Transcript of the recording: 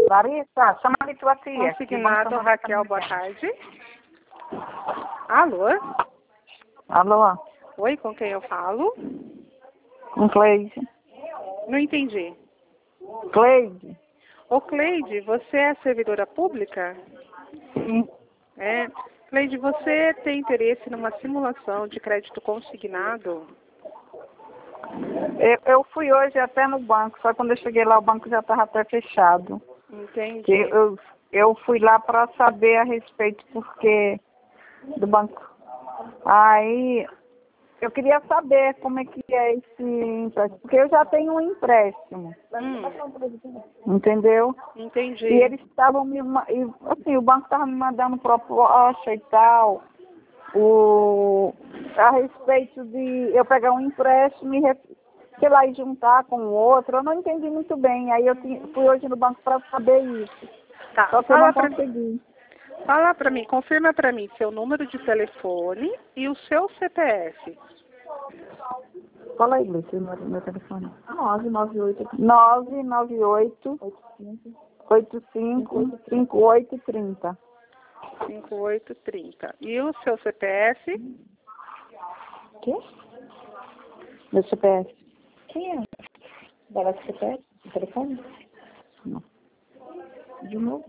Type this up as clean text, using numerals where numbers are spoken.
Larissa, chama de tua tia. Consignado Raquel, boa tarde. Alô? Alô? Oi, com quem eu falo? Com Cleide. Não entendi. Cleide? Ô, Cleide, você é servidora pública? Sim. É. Cleide, você tem interesse numa simulação de crédito consignado? Eu fui hoje até no banco, só quando eu cheguei lá o banco já estava até fechado. Entendi. Eu fui lá para saber a respeito porque do banco. Aí eu queria saber como é que é esse empréstimo, porque eu já tenho um empréstimo. Entendeu? Entendi. E eles estavam assim, o banco estava me mandando proposta e tal, a respeito de eu pegar um empréstimo e sei lá, e juntar com o outro. Eu não entendi muito bem. Aí eu fui hoje no banco para saber isso. Tá. Só que eu não consegui. Fala para mim, confirma para mim seu número de telefone e o seu CPF. Fala aí, Luiz, o número do meu telefone. 998 85 5830. 5830. E o seu CPF? Quê? Meu CPF. Quem é? Dava CPF? O telefone? Não. De novo?